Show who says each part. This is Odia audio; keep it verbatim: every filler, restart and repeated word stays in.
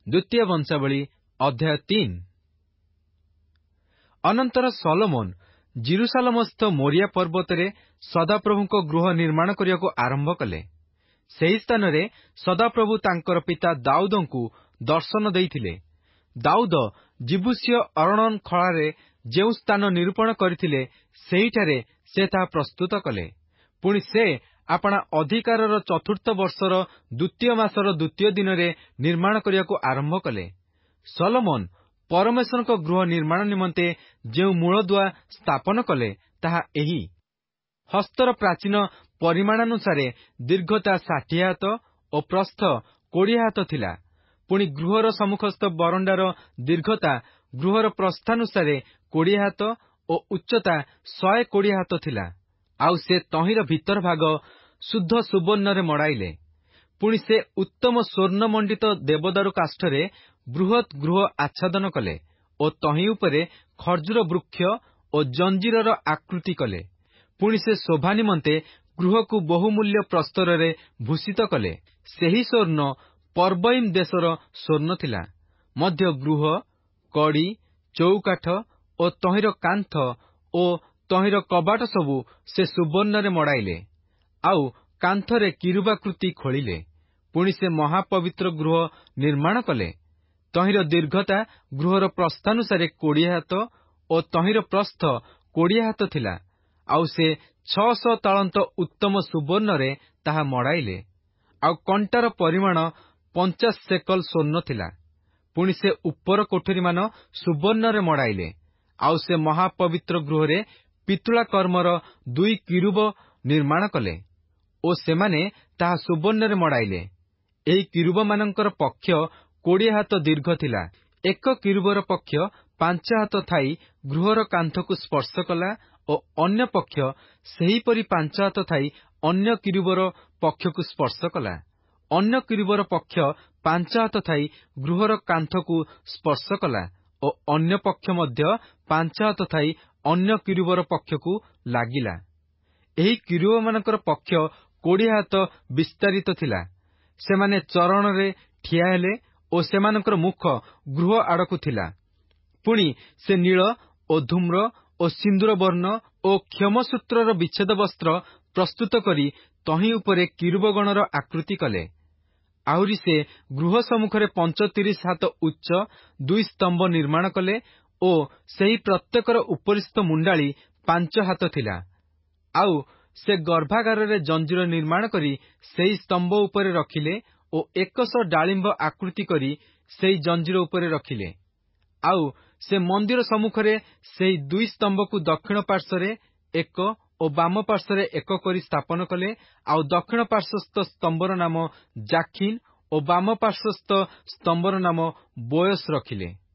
Speaker 1: ଦ୍ୱିତୀୟ ବଂଶାବଳୀ ଅଧ୍ୟାୟ ତିନି। ଅନନ୍ତର ସଲୋମନ ଜିରୁସାଲମସ୍ଥ ମୋରିଆ ପର୍ବତରେ ସଦାପ୍ରଭୁଙ୍କ ଗୃହ ନିର୍ମାଣ କରିବାକୁ ଆରମ୍ଭ କଲେ। ସେହି ସ୍ଥାନରେ ସଦାପ୍ରଭୁ ତାଙ୍କର ପିତା ଦାଉଦଙ୍କୁ ଦର୍ଶନ ଦେଇଥିଲେ। ଦାଉଦ ଜିବୁସୀୟ ଅରଣନ ଖଳାରେ ଯେଉଁ ସ୍ଥାନ ନିରୂପଣ କରିଥିଲେ, ସେହିଠାରେ ସେ ତାହା ପ୍ରସ୍ତୁତ କଲେ। ପୁଣି ସେ ଆପଣା ଅଧିକାରର ଚତୁର୍ଥ ବର୍ଷର ଦ୍ୱିତୀୟ ମାସର ଦ୍ୱିତୀୟ ଦିନରେ ନିର୍ମାଣ କରିବାକୁ ଆରମ୍ଭ କଲେ। ସଲୋମନ ପରମେଶ୍ୱରଙ୍କ ଗୃହ ନିର୍ମାଣ ନିମନ୍ତେ ଯେଉଁ ମୂଳଦୁଆ ସ୍ଥାପନ କଲେ, ତାହା ଏହି: ହସ୍ତର ପ୍ରାଚୀନ ପରିମାଣାନୁସାରେ ଦୀର୍ଘତା ଷାଠିଏ ହାତ ଓ ପ୍ରସ୍ଥ କୋଡ଼ିଏ ହାତ ଥିଲା। ପୁଣି ଗୃହର ସମ୍ମୁଖସ୍ଥ ବରଣ୍ଡାର ଦୀର୍ଘତା ଗୃହର ପ୍ରସ୍ଥାନୁସାରେ କୋଡ଼ିଏ ହାତ ଓ ଉଚ୍ଚତା ଶହେ କୋଡ଼ିଏ ହାତ ଥିଲା। ଆଉ ସେ ତହିଁର ଭିତର ଭାଗ ଶୁଦ୍ଧ ସୁବର୍ଣ୍ଣରେ ମଡ଼ାଇଲେ। ପୁଣି ସେ ଉତ୍ତମ ସ୍ୱର୍ଣ୍ଣମଣ୍ଡିତ ଦେବଦାରୁ କାଷ୍ଠରେ ବୃହତ୍ ଗୃହ ଆଚ୍ଛାଦନ କଲେ ଓ ତହିଁ ଉପରେ ଖର୍ଜୁର ବୃକ୍ଷ ଓ ଜଞ୍ଜିରର ଆକୃତି କଲେ। ପୁଣି ସେ ଶୋଭା ନିମନ୍ତେ ଗୃହକୁ ବହୁମୂଲ୍ୟ ପ୍ରସ୍ତରରେ ଭୂଷିତ କଲେ। ସେହି ସ୍ୱର୍ଣ୍ଣ ପର୍ବଇମ୍ ଦେଶର ସ୍ୱର୍ଣ୍ଣ ଥିଲା। ମଧ୍ୟ ଗୃହ, କଡ଼ି, ଚଉକାଠ ଓ ତହିଁର କାନ୍ଥ ଓ ତହିଁର କବାଟ ସବୁ ସେ ସୁବର୍ଣ୍ଣରେ ମଡ଼ାଇଲେ। ଆଉ କାନ୍ଥରେ କିରୁବାକୃତି ଖୋଳିଲେ। ପୁଣି ସେ ମହାପବିତ୍ର ଗୃହ ନିର୍ମାଣ କଲେ। ତହିଁର ଦୀର୍ଘତା ଗୃହର ପ୍ରସ୍ଥାନୁସାରେ କୋଡ଼ିଏ ହାତ ଓ ତହିଁର ପ୍ରସ୍ଥ କୋଡ଼ିଏ ହାତ ଥିଲା। ଆଉ ସେ ଛଅଶହ ତାଳନ୍ତ ଉତ୍ତମ ସୁବର୍ଣ୍ଣରେ ତାହା ମଡ଼ାଇଲେ। ଆଉ କଣ୍ଟାର ପରିମାଣ ପଞ୍ଚାଶ ସେକଲ ସ୍ୱର୍ଣ୍ଣ ଥିଲା। ପୁଣି ସେ ଉପର କୋଠରୀମାନ ସୁବର୍ଣ୍ଣରେ ମଡ଼ାଇଲେ। ଆଉ ସେ ମହାପବିତ୍ର ଗୃହରେ ପିତୁଳା କର୍ମର ଦୁଇ କିରୁବ ନିର୍ମାଣ କଲେ ଓ ସେମାନେ ତାହା ସୁବର୍ଣ୍ଣରେ ମଡ଼ାଇଲେ। ଏହି କିରୁବମାନଙ୍କର ପକ୍ଷ କୋଡ଼ିଏ ହାତ ଦୀର୍ଘ ଥିଲା। ଏକ କିରୁବର ପକ୍ଷ ପାଞ୍ଚ ହାତ ଥାଇ ଗୃହର କାନ୍ଥକୁ ସ୍ପର୍ଶ କଲା ଓ ଅନ୍ୟ ପକ୍ଷ ସେହିପରି ପାଞ୍ଚ ହାତ ଥାଇ ଅନ୍ୟ କିରୁବର ପକ୍ଷକୁ ସ୍ପର୍ଶ କଲା। ଅନ୍ୟ କିରୁବର ପକ୍ଷ ପାଞ୍ଚ ହାତ ଥାଇ ଗୃହର କାନ୍ଥକୁ ସ୍ପର୍ଶ କଲା ଓ ଅନ୍ୟ ପକ୍ଷ ମଧ୍ୟ ପାଞ୍ଚ ହାତ ଥାଇ ଅନ୍ୟ କିରୁବର ପକ୍ଷକୁ ଲାଗିଲା। ଏହି କିରୁବମାନଙ୍କର ପକ୍ଷ କୋଡ଼ିଏ ହାତ ବିସ୍ତାରିତ ଥିଲା। ସେମାନେ ଚରଣରେ ଠିଆ ହେଲେ ଓ ସେମାନଙ୍କର ମୁଖ ଗୃହ ଆଡ଼କୁ ଥିଲା। ପୁଣି ସେ ନୀଳ ଓ ଧୂମ୍ର ଓ ସିନ୍ଦୁର ବର୍ଣ୍ଣ ଓ କ୍ଷମସୂତ୍ରର ବିଚ୍ଛେଦ ବସ୍ତ୍ର ପ୍ରସ୍ତୁତ କରି ତହିଁ ଉପରେ କିରୁବଗଣର ଆକୃତି କଲେ। ଆହୁରି ସେ ଗୃହ ସମ୍ମୁଖରେ ପଞ୍ଚତିରିଶ ହାତ ଉଚ୍ଚ ଦୁଇ ସ୍ତମ୍ଭ ନିର୍ମାଣ କଲେ ଓ ସେହି ପ୍ରତ୍ୟେକର ଉପରିସ୍ଥ ମୁଣ୍ଡାଳି ପାଞ୍ଚ ହାତ ଥିଲା। ଆଉ ସେ ଗର୍ଭାଗାରରେ ଜଞ୍ଜିର ନିର୍ମାଣ କରି ସେହି ସ୍ତମ୍ଭ ଉପରେ ରଖିଲେ ଓ ଏକଶହ ଡାଳିମ୍ବ ଆକୃତି କରି ସେହି ଜଞ୍ଜିର ଉପରେ ରଖିଲେ। ଆଉ ସେ ମନ୍ଦିର ସମ୍ମୁଖରେ ସେହି ଦୁଇ ସ୍ତମ୍ଭକୁ ଦକ୍ଷିଣ ପାର୍ଶ୍ୱରେ ଏକ ଓ ବାମ ପାର୍ଶ୍ୱରେ ଏକ କରି ସ୍ଥାପନ କଲେ। ଆଉ ଦକ୍ଷିଣ ପାର୍ଶ୍ୱସ୍ଥ ସ୍ତମ୍ଭର ନାମ ଜାଖିନ୍ ଓ ବାମ ପାର୍ଶ୍ୱସ୍ଥ ସ୍ତମ୍ଭର ନାମ ବୋୟସ୍ ରଖିଲେ।